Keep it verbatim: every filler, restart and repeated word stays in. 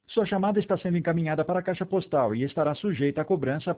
Sua chamada está sendo encaminhada para a caixa postal e estará sujeita à cobrança